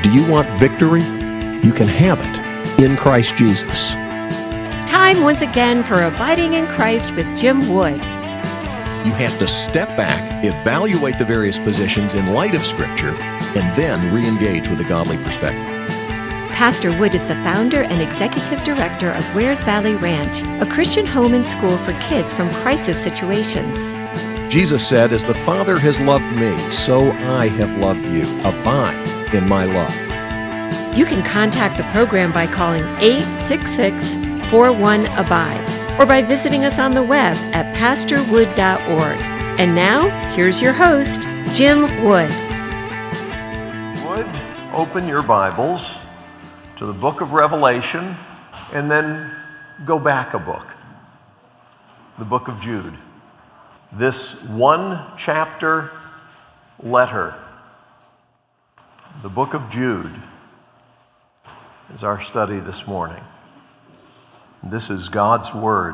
Do you want victory? You can have it in Christ Jesus. Time once again for Abiding in Christ with Jim Wood. You have to step back, evaluate the various positions in light of Scripture, and then re-engage with a godly perspective. Pastor Wood is the founder and executive director of Wares Valley Ranch, a Christian home and school for kids from crisis situations. Jesus said, "As the Father has loved me, so I have loved you. Abide in my love." You can contact the program by calling 866-41-ABIDE or by visiting us on the web at pastorwood.org. And now, here's your host, Jim Wood. Would open your Bibles to the book of Revelation and then go back a book, the book of Jude. This one-chapter letter, the book of Jude, is our study this morning. This is God's Word.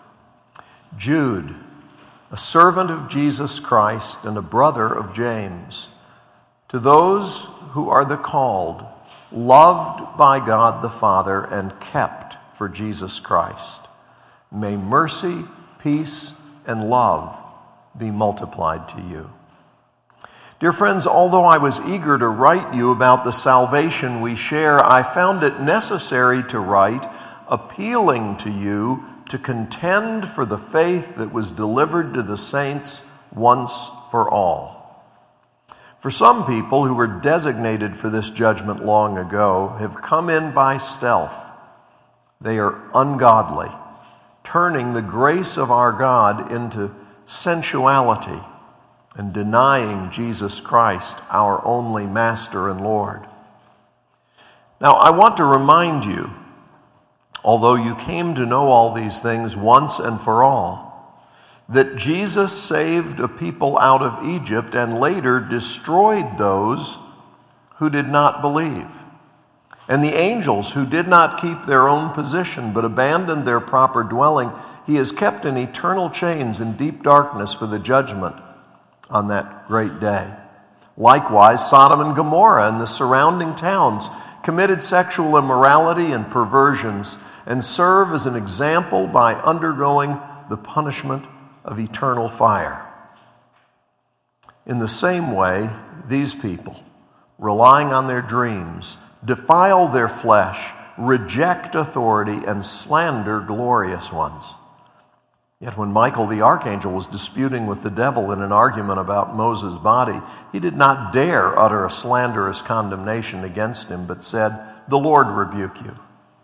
Jude, a servant of Jesus Christ and a brother of James, to those who are the called, loved by God the Father and kept for Jesus Christ, may mercy, peace, and love be multiplied to you. Dear friends, although I was eager to write you about the salvation we share, I found it necessary to write appealing to you to contend for the faith that was delivered to the saints once for all. For some people who were designated for this judgment long ago have come in by stealth. They are ungodly, turning the grace of our God into sensuality and denying Jesus Christ, our only Master and Lord. Now, I want to remind you, although you came to know all these things once and for all, that Jesus saved a people out of Egypt and later destroyed those who did not believe. And the angels who did not keep their own position but abandoned their proper dwelling, he has kept in eternal chains in deep darkness for the judgment on that great day. Likewise, Sodom and Gomorrah and the surrounding towns committed sexual immorality and perversions and serve as an example by undergoing the punishment of eternal fire. In the same way, these people, relying on their dreams, defile their flesh, reject authority, and slander glorious ones. Yet when Michael the archangel was disputing with the devil in an argument about Moses' body, he did not dare utter a slanderous condemnation against him, but said, "The Lord rebuke you."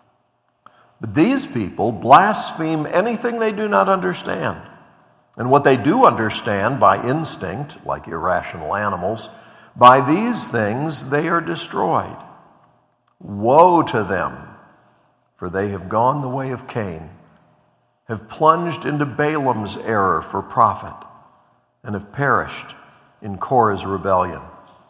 But these people blaspheme anything they do not understand. And what they do understand by instinct, like irrational animals, by these things they are destroyed. Woe to them, for they have gone the way of Cain, have plunged into Balaam's error for profit, and have perished in Korah's rebellion.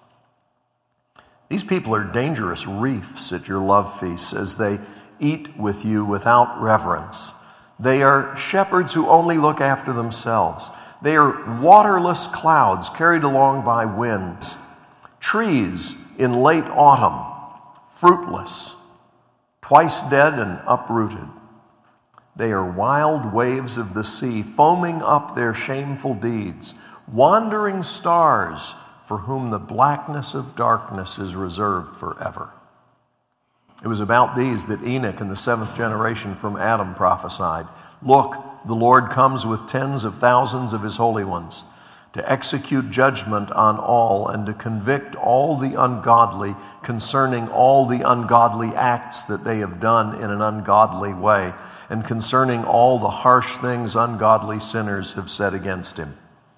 These people are dangerous reefs at your love feasts as they eat with you without reverence. They are shepherds who only look after themselves. They are waterless clouds carried along by winds, trees in late autumn, fruitless, twice dead and uprooted. They are wild waves of the sea, foaming up their shameful deeds, wandering stars for whom the blackness of darkness is reserved forever. It was about these that Enoch in the 7th generation from Adam prophesied, "Look, the Lord comes with tens of thousands of his holy ones, to execute judgment on all and to convict all the ungodly concerning all the ungodly acts that they have done in an ungodly way, and concerning all the harsh things ungodly sinners have said against him."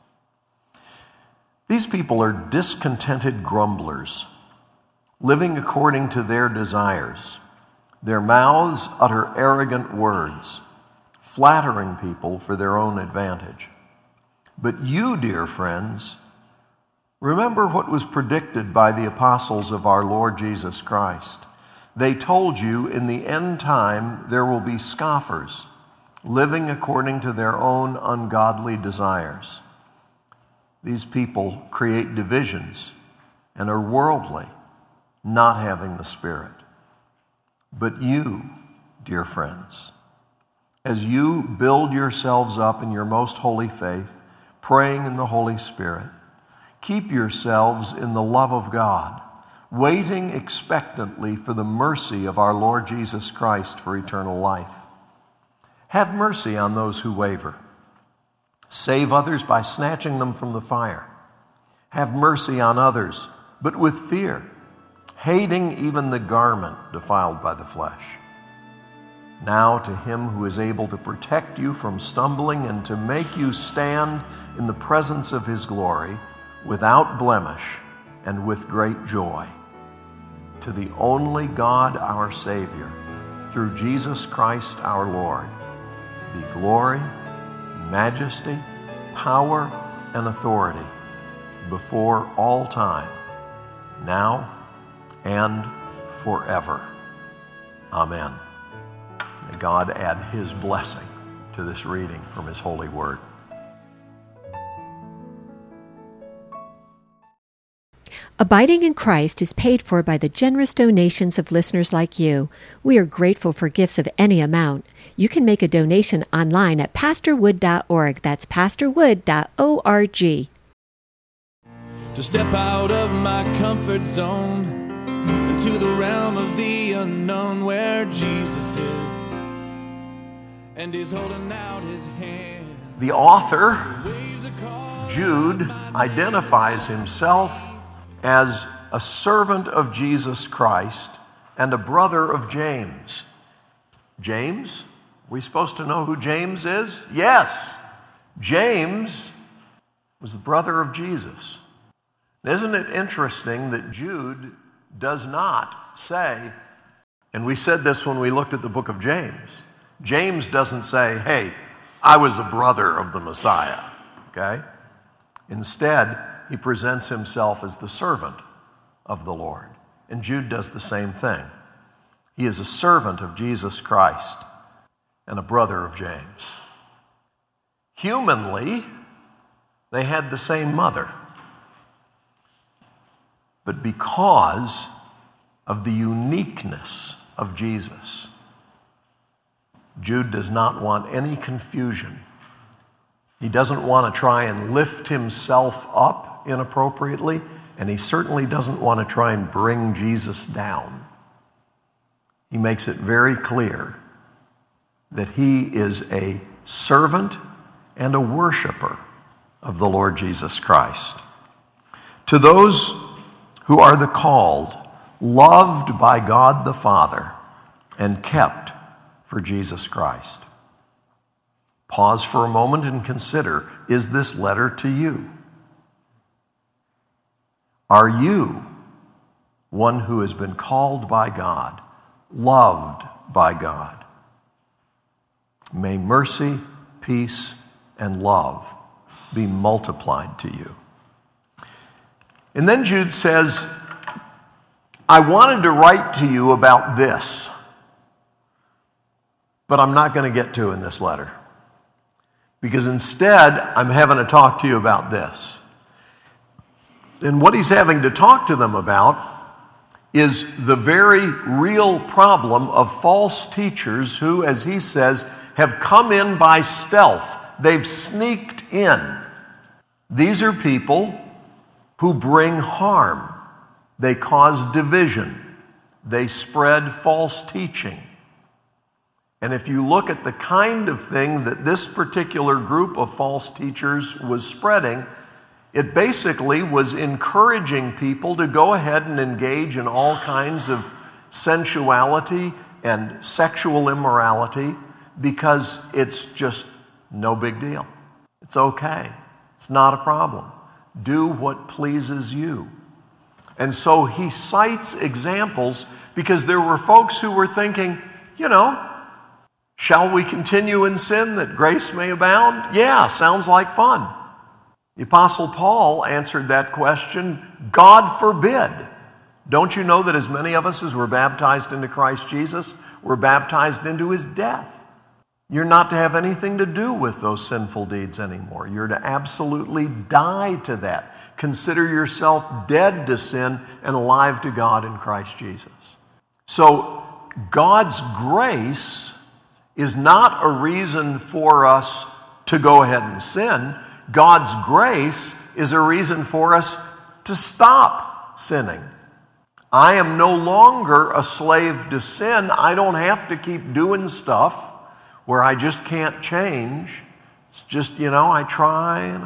These people are discontented grumblers, living according to their desires. Their mouths utter arrogant words, flattering people for their own advantage. But you, dear friends, remember what was predicted by the apostles of our Lord Jesus Christ. They told you in the end time there will be scoffers, living according to their own ungodly desires. These people create divisions and are worldly, not having the Spirit. But you, dear friends, as you build yourselves up in your most holy faith, praying in the Holy Spirit, keep yourselves in the love of God, waiting expectantly for the mercy of our Lord Jesus Christ for eternal life. Have mercy on those who waver. Save others by snatching them from the fire. Have mercy on others, but with fear, hating even the garment defiled by the flesh. Now to him who is able to protect you from stumbling and to make you stand in the presence of his glory without blemish and with great joy. To the only God our Savior, through Jesus Christ our Lord, be glory, majesty, power, and authority before all time, now and forever. Amen. May God add his blessing to this reading from his holy word. Abiding in Christ is paid for by the generous donations of listeners like you. We are grateful for gifts of any amount. You can make a donation online at pastorwood.org. That's pastorwood.org. To step out of my comfort zone into the realm of the unknown where Jesus is and he's holding out his hand. The author, Jude, identifies himself as a servant of Jesus Christ and a brother of James. James? Are we supposed to know who James is? Yes. James was the brother of Jesus. Isn't it interesting that Jude does not say, and we said this when we looked at the book of James, James doesn't say, hey, I was a brother of the Messiah, okay? Instead, he presents himself as the servant of the Lord. And Jude does the same thing. He is a servant of Jesus Christ and a brother of James. Humanly, they had the same mother. But because of the uniqueness of Jesus, Jude does not want any confusion. He doesn't want to try and lift himself up inappropriately, and he certainly doesn't want to try and bring Jesus down. He makes it very clear that he is a servant and a worshiper of the Lord Jesus Christ. To those who are the called, loved by God the Father, and kept for Jesus Christ. Pause for a moment and consider, is this letter to you? Are you one who has been called by God, loved by God? May mercy, peace, and love be multiplied to you. And then Jude says, I wanted to write to you about this, but I'm not going to get to in this letter. Because instead, I'm having to talk to you about this. And what he's having to talk to them about is the very real problem of false teachers who, as he says, have come in by stealth. They've sneaked in. These are people who bring harm. They cause division. They spread false teaching. And if you look at the kind of thing that this particular group of false teachers was spreading, it basically was encouraging people to go ahead and engage in all kinds of sensuality and sexual immorality because it's just no big deal. It's okay. It's not a problem. Do what pleases you. And so he cites examples because there were folks who were thinking, shall we continue in sin that grace may abound? Yeah, sounds like fun. The Apostle Paul answered that question, God forbid. Don't you know that as many of us as were baptized into Christ Jesus were baptized into his death? You're not to have anything to do with those sinful deeds anymore. You're to absolutely die to that. Consider yourself dead to sin and alive to God in Christ Jesus. So God's grace is not a reason for us to go ahead and sin. God's grace is a reason for us to stop sinning. I am no longer a slave to sin. I don't have to keep doing stuff where I just can't change. It's just, I try and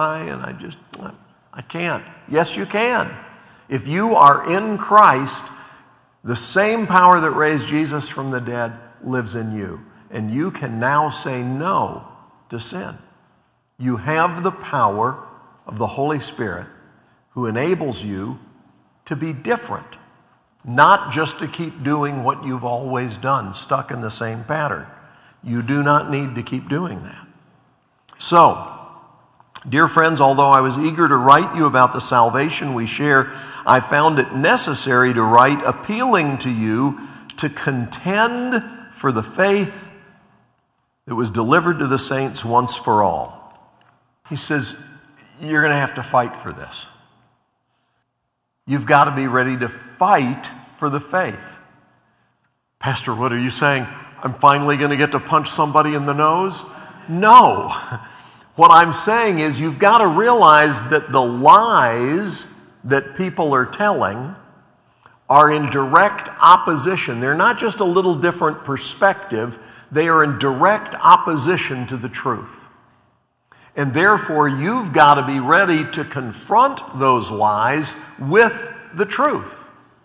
I can't. Yes, you can. If you are in Christ, the same power that raised Jesus from the dead lives in you. And you can now say no to sin. You have the power of the Holy Spirit who enables you to be different, not just to keep doing what you've always done, stuck in the same pattern. You do not need to keep doing that. So, dear friends, although I was eager to write you about the salvation we share, I found it necessary to write appealing to you to contend for the faith that was delivered to the saints once for all. He says, you're going to have to fight for this. You've got to be ready to fight for the faith. Pastor, what are you saying? I'm finally going to get to punch somebody in the nose? No. What I'm saying is you've got to realize that the lies that people are telling are in direct opposition. They're not just a little different perspective. They are in direct opposition to the truth. And therefore, you've got to be ready to confront those lies with the truth.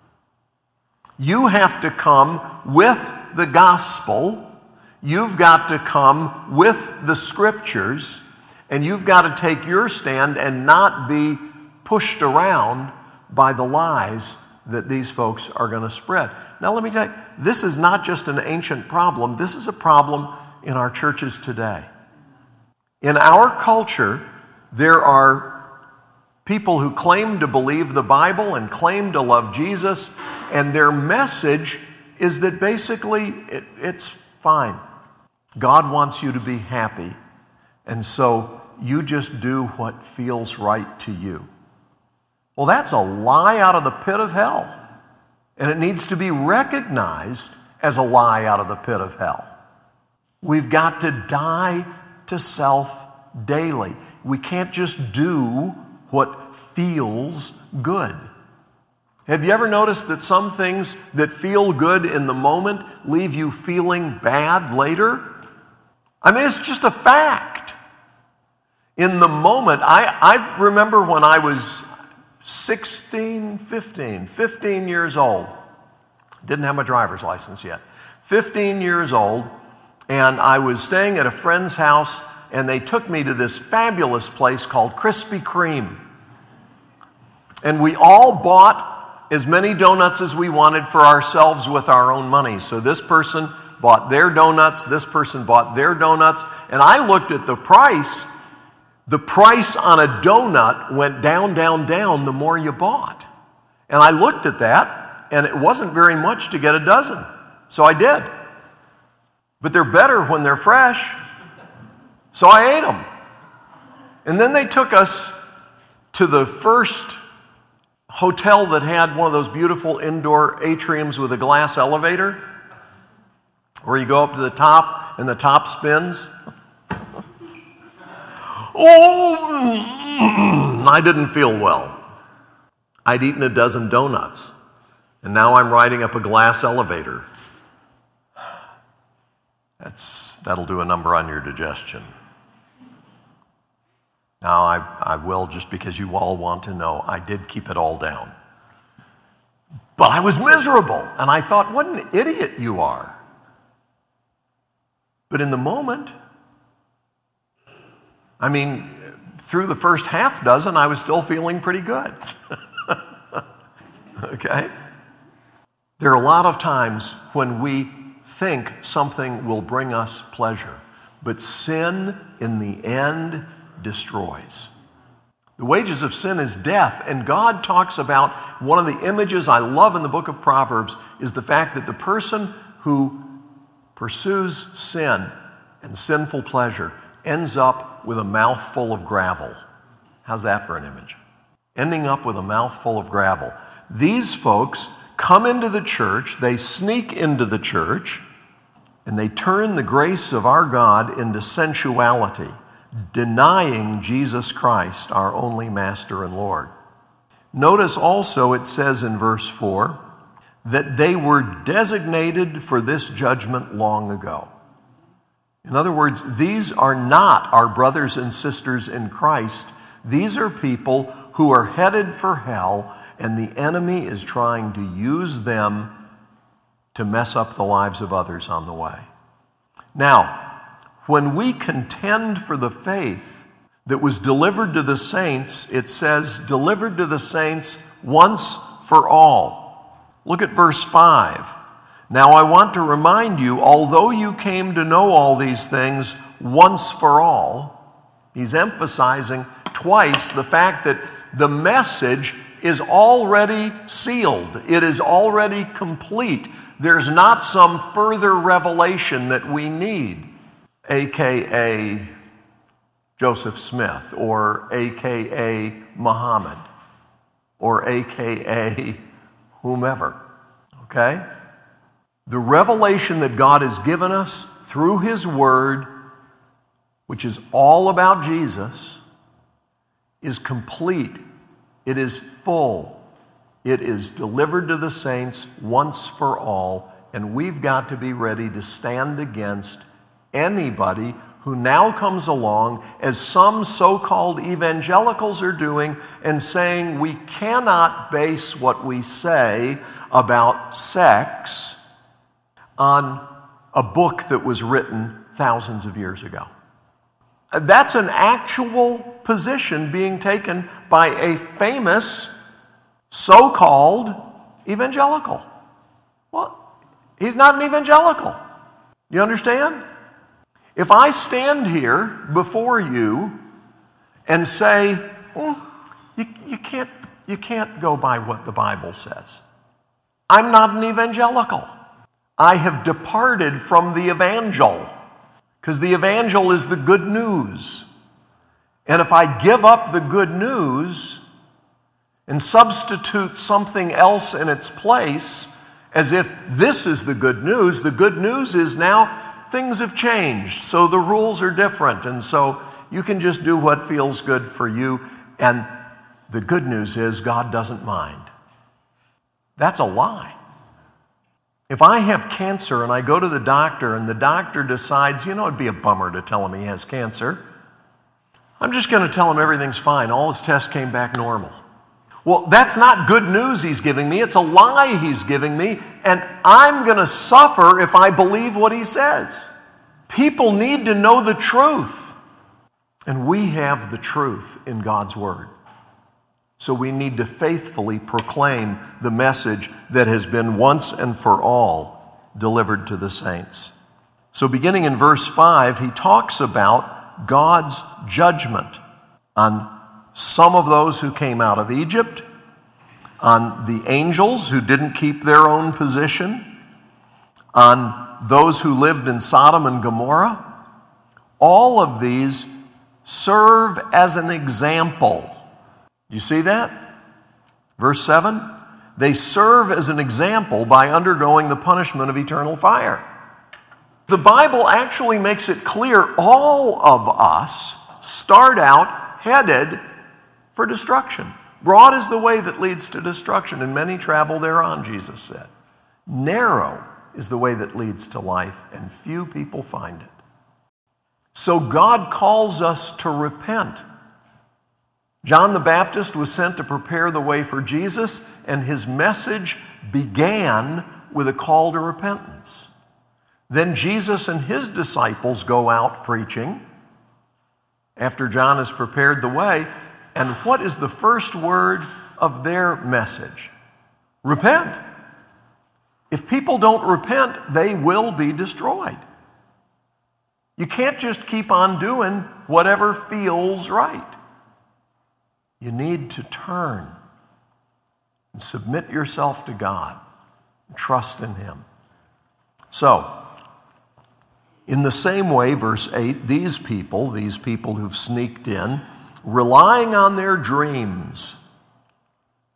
You have to come with the gospel. You've got to come with the scriptures. And you've got to take your stand and not be pushed around by the lies that these folks are going to spread. Now let me tell you, this is not just an ancient problem. This is a problem in our churches today. In our culture, there are people who claim to believe the Bible and claim to love Jesus, and their message is that basically it's fine. God wants you to be happy, and so you just do what feels right to you. Well, that's a lie out of the pit of hell, and it needs to be recognized as a lie out of the pit of hell. We've got to die to self daily. We can't just do what feels good. Have you ever noticed that some things that feel good in the moment leave you feeling bad later? I mean, it's just a fact. In the moment, I remember when I was 15 years old. Didn't have my driver's license yet. 15 years old, and I was staying at a friend's house, and they took me to this fabulous place called Krispy Kreme. And we all bought as many donuts as we wanted for ourselves with our own money. So this person bought their donuts, this person bought their donuts, and I looked at the price. The price on a donut went down, down, down the more you bought. And I looked at that, and it wasn't very much to get a dozen. So I did. But they're better when they're fresh. So I ate them. And then they took us to the first hotel that had one of those beautiful indoor atriums with a glass elevator, where you go up to the top and the top spins. Oh, I didn't feel well. I'd eaten a dozen donuts, and now I'm riding up a glass elevator. That'll do a number on your digestion. Now, I will, just because you all want to know, I did keep it all down. But I was miserable, and I thought, what an idiot you are. But in the moment, I mean, through the first half dozen, I was still feeling pretty good. Okay? There are a lot of times when we think something will bring us pleasure, but sin, in the end, destroys. The wages of sin is death, and God talks about, one of the images I love in the book of Proverbs is the fact that the person who pursues sin and sinful pleasure ends up with a mouthful of gravel. How's that for an image? ending up with a mouthful of gravel. These folks come into the church, they sneak into the church, and they turn the grace of our God into sensuality, denying Jesus Christ, our only Master and Lord. Notice also it says in verse 4 that they were designated for this judgment long ago. In other words, these are not our brothers and sisters in Christ. These are people who are headed for hell, and the enemy is trying to use them to mess up the lives of others on the way. Now, when we contend for the faith that was delivered to the saints, it says, delivered to the saints once for all. Look at verse 5. Now I want to remind you, although you came to know all these things once for all, he's emphasizing twice the fact that the message is already sealed. It is already complete. There's not some further revelation that we need, a.k.a. Joseph Smith, or a.k.a. Muhammad, or a.k.a. whomever, okay? The revelation that God has given us through His Word, which is all about Jesus, is complete. It is full. It is delivered to the saints once for all, and we've got to be ready to stand against anybody who now comes along, as some so-called evangelicals are doing, and saying we cannot base what we say about sex on a book that was written thousands of years ago. That's an actual position being taken by a famous so-called evangelical. Well, he's not an evangelical. You understand? If I stand here before you and say, you can't go by what the Bible says, I'm not an evangelical. I have departed from the evangel, because the evangel is the good news. And if I give up the good news and substitute something else in its place, as if this is the good news is now things have changed, so the rules are different, and so you can just do what feels good for you, and the good news is God doesn't mind. That's a lie. If I have cancer and I go to the doctor and the doctor decides, it'd be a bummer to tell him he has cancer, I'm just going to tell him everything's fine. All his tests came back normal. Well, that's not good news he's giving me. It's a lie he's giving me, and I'm going to suffer if I believe what he says. People need to know the truth, and we have the truth in God's Word. So we need to faithfully proclaim the message that has been once and for all delivered to the saints. So beginning in verse 5, he talks about God's judgment on some of those who came out of Egypt, on the angels who didn't keep their own position, on those who lived in Sodom and Gomorrah. All of these serve as an example. You see that? Verse 7, they serve as an example by undergoing the punishment of eternal fire. The Bible actually makes it clear all of us start out headed for destruction. Broad is the way that leads to destruction, and many travel thereon, Jesus said. Narrow is the way that leads to life, and few people find it. So God calls us to repent. John the Baptist was sent to prepare the way for Jesus, and his message began with a call to repentance. Then Jesus and his disciples go out preaching after John has prepared the way. And what is the first word of their message? Repent. If people don't repent, they will be destroyed. You can't just keep on doing whatever feels right. You need to turn and submit yourself to God and trust in Him. So, in the same way, verse 8, these people who've sneaked in, relying on their dreams,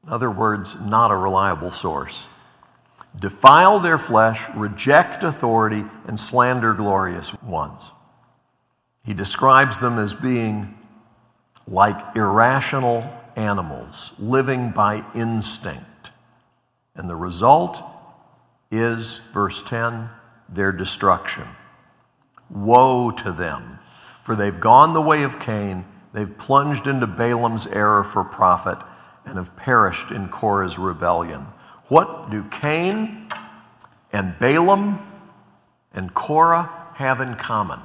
In other words, not a reliable source. Defile their flesh, reject authority, and slander glorious ones. He describes them as being like irrational animals, living by instinct. And the result is, verse 10, their destruction. Woe to them, for they've gone the way of Cain, they've plunged into Balaam's error for profit, and have perished in Korah's rebellion. What do Cain and Balaam and Korah have in common?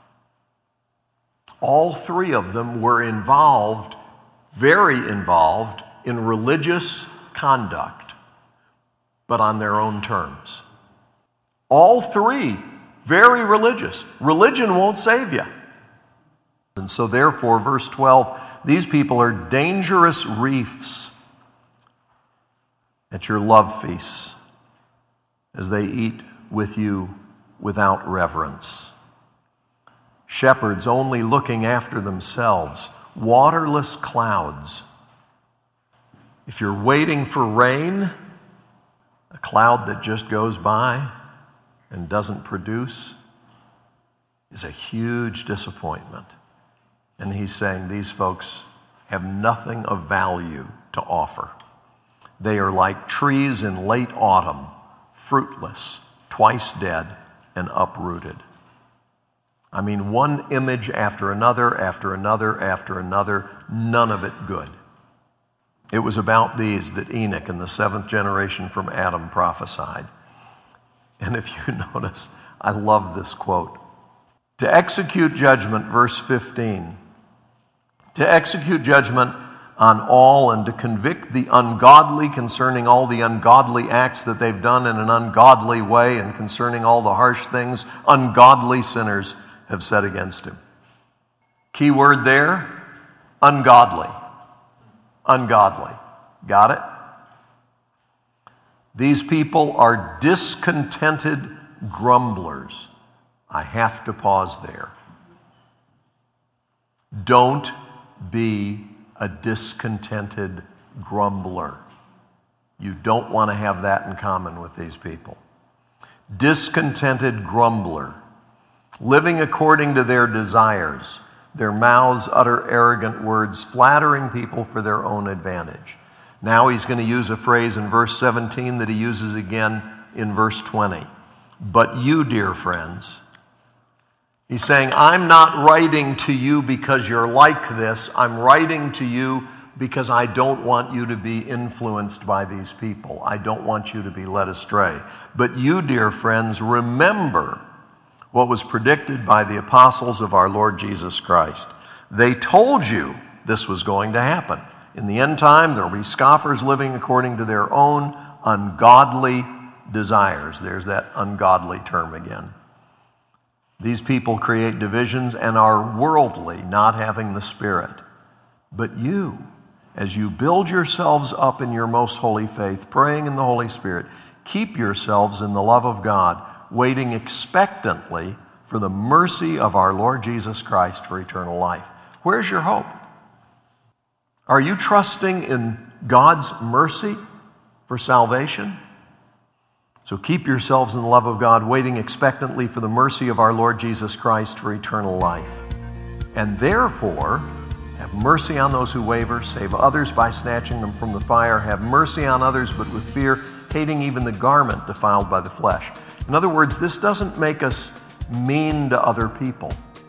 All three of them were involved, very involved, in religious conduct, but on their own terms. All three very religious. Religion won't save you. And so therefore, verse 12, these people are dangerous reefs at your love feasts as they eat with you without reverence. Shepherds only looking after themselves, waterless clouds. If you're waiting for rain, a cloud that just goes by and doesn't produce is a huge disappointment. And he's saying these folks have nothing of value to offer. They are like trees in late autumn, fruitless, twice dead, and uprooted. I mean, one image after another, after another, after another, none of it good. It was about these that Enoch in the 7th generation from Adam prophesied. And if you notice, I love this quote. To execute judgment, verse 15, to execute judgment on all and to convict the ungodly concerning all the ungodly acts that they've done in an ungodly way and concerning all the harsh things ungodly sinners have said against him. Key word there, ungodly. Ungodly. Got it? These people are discontented grumblers. I have to pause there. Don't be a discontented grumbler. You don't want to have that in common with these people. Discontented grumbler, living according to their desires. Their mouths utter arrogant words, flattering people for their own advantage. Now he's going to use a phrase in verse 17 that he uses again in verse 20. But you, dear friends, he's saying, I'm not writing to you because you're like this. I'm writing to you because I don't want you to be influenced by these people. I don't want you to be led astray. But you, dear friends, remember what was predicted by the apostles of our Lord Jesus Christ. They told you this was going to happen. In the end time, there will be scoffers living according to their own ungodly desires. There's that ungodly term again. These people create divisions and are worldly, not having the Spirit. But you, as you build yourselves up in your most holy faith, praying in the Holy Spirit, keep yourselves in the love of God, waiting expectantly for the mercy of our Lord Jesus Christ for eternal life. Where's your hope? Are you trusting in God's mercy for salvation? So keep yourselves in the love of God, waiting expectantly for the mercy of our Lord Jesus Christ for eternal life. And therefore, have mercy on those who waver, save others by snatching them from the fire, have mercy on others, but with fear, hating even the garment defiled by the flesh. In other words, this doesn't make us mean to other people,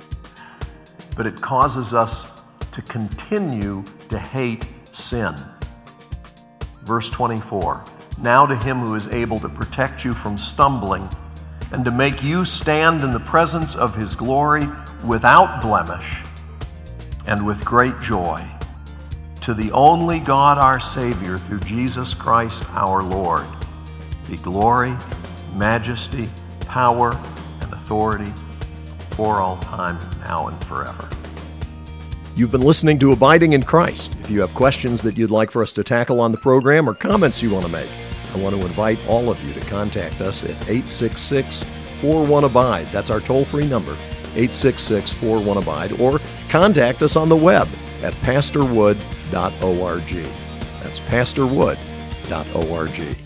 but it causes us to continue to hate sin. Verse 24, now to him who is able to protect you from stumbling and to make you stand in the presence of his glory without blemish and with great joy, to the only God our Savior through Jesus Christ our Lord, be glory, majesty, power, and authority for all time, now and forever. You've been listening to Abiding in Christ. If you have questions that you'd like for us to tackle on the program or comments you want to make, I want to invite all of you to contact us at 866-41-ABIDE. That's our toll-free number, 866-41-ABIDE, or contact us on the web at pastorwood.org. That's That's pastorwood.org.